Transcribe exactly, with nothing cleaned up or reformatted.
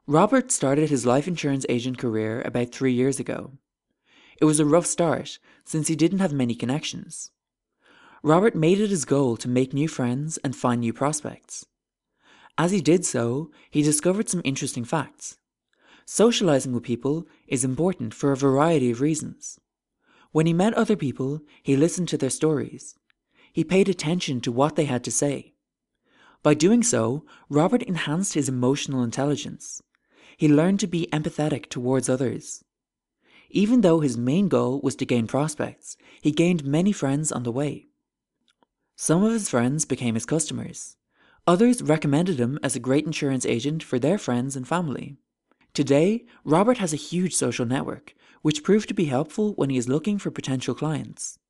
Robert started his life insurance agent career about three years ago. It was a rough start since he didn't have many connections. Robert made it his goal to make new friends and find new prospects. As he did so, he discovered some interesting facts. Socializing with people is important for a variety of reasons. When he met other people, he listened to their stories. He paid attention to what they had to say. By doing so, Robert enhanced his emotional intelligence. He learned to be empathetic towards others. Even though his main goal was to gain prospects, he gained many friends on the way. Some of his friends became his customers. Others recommended him as a great insurance agent for their friends and family. Today, Robert has a huge social network, which proved to be helpful when he is looking for potential clients.